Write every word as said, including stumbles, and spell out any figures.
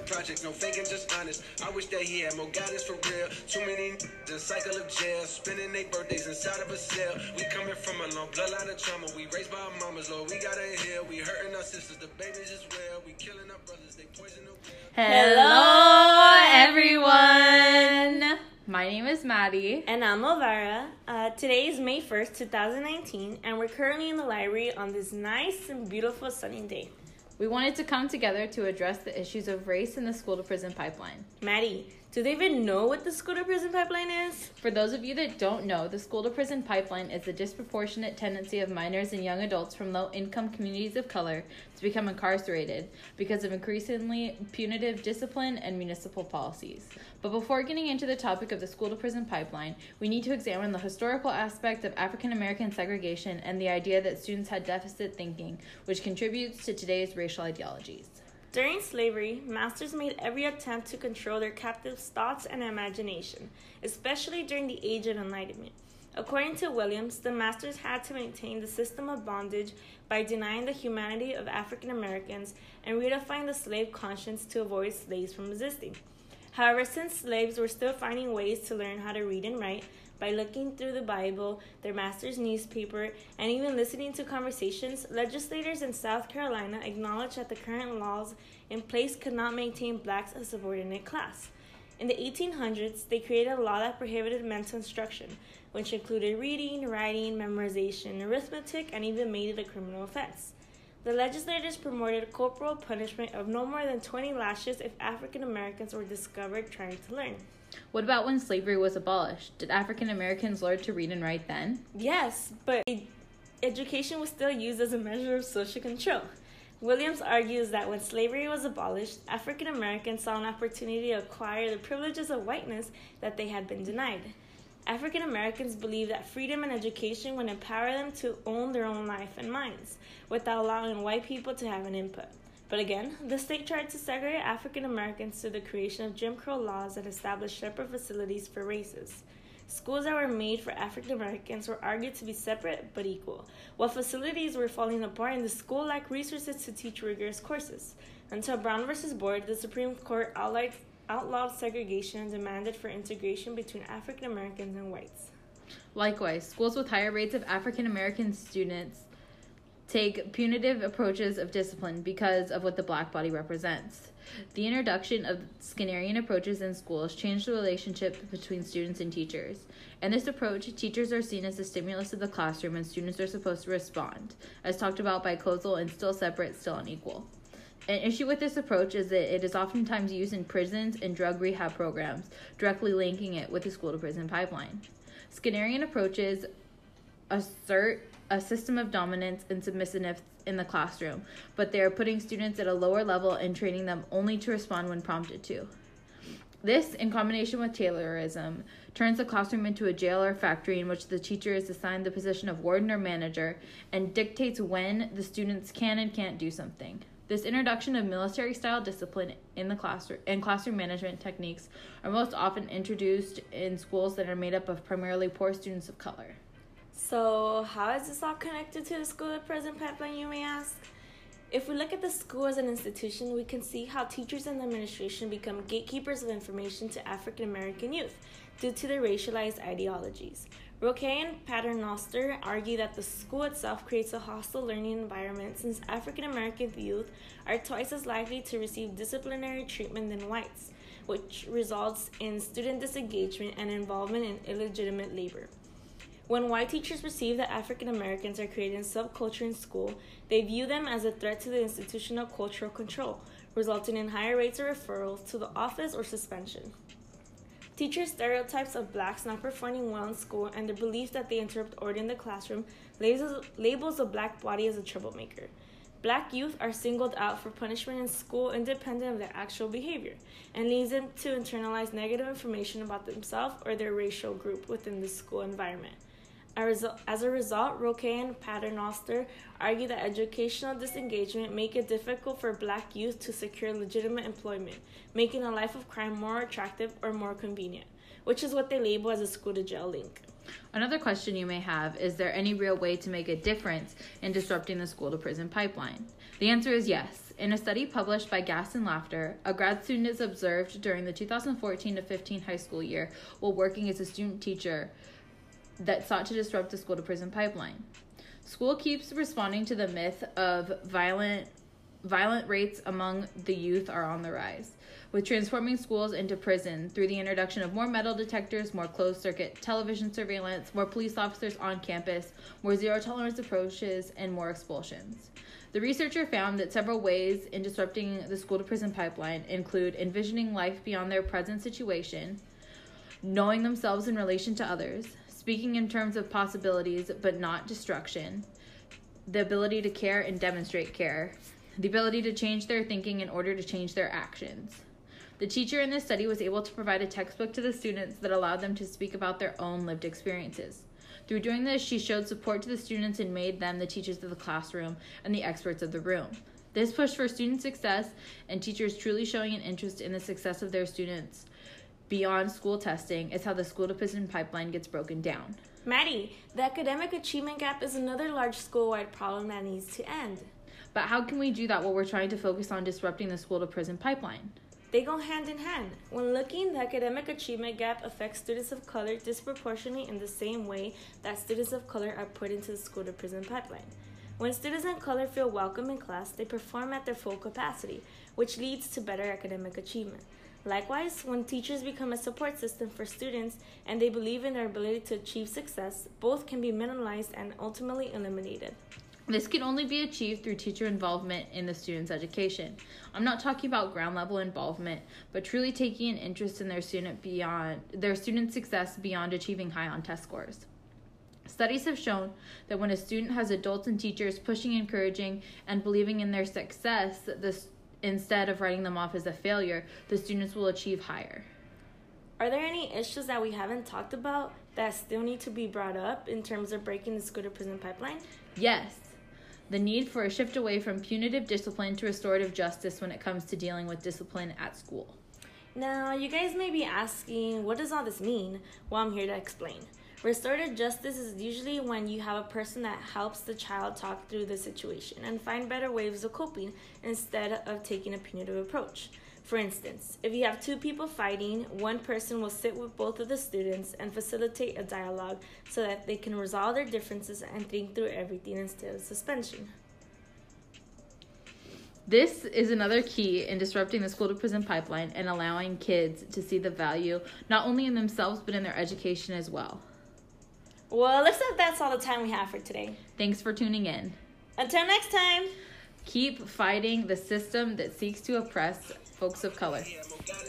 project, no faking, just honest. I wish that he had more guidance for real. Too many the cycle of jail, spending their birthdays inside of a cell. We coming from a long bloodline of trauma. We raised by our mamas, Lord, we gotta heal. We hurting our sisters, the babies as well. We killing our brothers, they poison the well. Hello, everyone. My name is Maddie. And I'm Elvira. Uh, today is May first, twenty nineteen, and we're currently in the library on this nice and beautiful sunny day. We wanted to come together to address the issues of race in the school-to-prison pipeline. Maddie, do they even know what the school-to-prison pipeline is? For those of you that don't know, the school-to-prison pipeline is the disproportionate tendency of minors and young adults from low-income communities of color to become incarcerated because of increasingly punitive discipline and municipal policies. But before getting into the topic of the school-to-prison pipeline, we need to examine the historical aspect of African-American segregation and the idea that students had deficit thinking, which contributes to today's racial ideologies. During slavery, masters made every attempt to control their captives' thoughts and imagination, especially during the Age of Enlightenment. According to Williams, the masters had to maintain the system of bondage by denying the humanity of African Americans and redefining the slave conscience to avoid slaves from resisting. However, since slaves were still finding ways to learn how to read and write by looking through the Bible, their master's newspaper, and even listening to conversations, legislators in South Carolina acknowledged that the current laws in place could not maintain blacks as a subordinate class. In the eighteen hundreds, they created a law that prohibited mental instruction, which included reading, writing, memorization, arithmetic, and even made it a criminal offense. The legislators promoted corporal punishment of no more than twenty lashes if African Americans were discovered trying to learn. What about when slavery was abolished? Did African Americans learn to read and write then? Yes, but education was still used as a measure of social control. Williams argues that when slavery was abolished, African Americans saw an opportunity to acquire the privileges of whiteness that they had been denied. African Americans believed that freedom and education would empower them to own their own life and minds, without allowing white people to have an input. But again, the state tried to segregate African Americans through the creation of Jim Crow laws that established separate facilities for races. Schools that were made for African Americans were argued to be separate but equal, while facilities were falling apart and the school lacked resources to teach rigorous courses. Until Brown versus Board, the Supreme Court outlawed, outlawed segregation and demanded for integration between African Americans and whites. Likewise, schools with higher rates of African American students take punitive approaches of discipline because of what the black body represents. The introduction of Skinnerian approaches in schools changed the relationship between students and teachers. In this approach, teachers are seen as the stimulus of the classroom and students are supposed to respond, as talked about by Kozel in Still Separate, Still Unequal. An issue with this approach is that it is oftentimes used in prisons and drug rehab programs, directly linking it with the school-to-prison pipeline. Skinnerian approaches assert a system of dominance and submissiveness in the classroom, but they are putting students at a lower level and training them only to respond when prompted to. This, in combination with Taylorism, turns the classroom into a jail or factory in which the teacher is assigned the position of warden or manager and dictates when the students can and can't do something. This introduction of military-style discipline in the classroom and classroom management techniques are most often introduced in schools that are made up of primarily poor students of color. So, how is this all connected to the school-to-prison pipeline, you may ask? If we look at the school as an institution, we can see how teachers and administration become gatekeepers of information to African American youth due to their racialized ideologies. Roque and Paternoster argue that the school itself creates a hostile learning environment since African American youth are twice as likely to receive disciplinary treatment than whites, which results in student disengagement and involvement in illegitimate labor. When white teachers perceive that African Americans are creating subculture in school, they view them as a threat to the institutional cultural control, resulting in higher rates of referrals to the office or suspension. Teachers' stereotypes of blacks not performing well in school and the belief that they interrupt order in the classroom labels, labels the black body as a troublemaker. Black youth are singled out for punishment in school independent of their actual behavior, and leads them to internalize negative information about themselves or their racial group within the school environment. As a result, Roque and Paternoster argue that educational disengagement make it difficult for Black youth to secure legitimate employment, making a life of crime more attractive or more convenient, which is what they label as a school-to-jail link. Another question you may have, is there any real way to make a difference in disrupting the school-to-prison pipeline? The answer is yes. In a study published by Gas and Laughter, a grad student is observed during the two thousand fourteen to fifteen high school year while working as a student teacher that sought to disrupt the school-to-prison pipeline. School keeps responding to the myth of violent violent rates among the youth are on the rise, with transforming schools into prison through the introduction of more metal detectors, more closed-circuit television surveillance, more police officers on campus, more zero-tolerance approaches, and more expulsions. The researcher found that several ways in disrupting the school-to-prison pipeline include envisioning life beyond their present situation, knowing themselves in relation to others, speaking in terms of possibilities but not destruction, the ability to care and demonstrate care, the ability to change their thinking in order to change their actions. The teacher in this study was able to provide a textbook to the students that allowed them to speak about their own lived experiences. Through doing this, she showed support to the students and made them the teachers of the classroom and the experts of the room. This push for student success and teachers truly showing an interest in the success of their students beyond school testing is how the school-to-prison pipeline gets broken down. Maddie, the academic achievement gap is another large school-wide problem that needs to end. But how can we do that while we're trying to focus on disrupting the school-to-prison pipeline? They go hand in hand. When looking, the academic achievement gap affects students of color disproportionately in the same way that students of color are put into the school-to-prison pipeline. When students of color feel welcome in class, they perform at their full capacity, which leads to better academic achievement. Likewise, when teachers become a support system for students and they believe in their ability to achieve success, both can be minimized and ultimately eliminated. This can only be achieved through teacher involvement in the student's education. I'm not talking about ground level involvement, but truly taking an interest in their student beyond their student success beyond achieving high on test scores. Studies have shown that when a student has adults and teachers pushing, encouraging, and believing in their success, this, instead of writing them off as a failure, the students will achieve higher. Are there any issues that we haven't talked about that still need to be brought up in terms of breaking the school-to-prison pipeline? Yes. The need for a shift away from punitive discipline to restorative justice when it comes to dealing with discipline at school. Now, you guys may be asking, what does all this mean? Well, I'm here to explain. Restorative justice is usually when you have a person that helps the child talk through the situation and find better ways of coping instead of taking a punitive approach. For instance, if you have two people fighting, one person will sit with both of the students and facilitate a dialogue so that they can resolve their differences and think through everything instead of suspension. This is another key in disrupting the school-to-prison pipeline and allowing kids to see the value not only in themselves but in their education as well. Well, looks like that's all the time we have for today. Thanks for tuning in. Until next time. Keep fighting the system that seeks to oppress folks of color.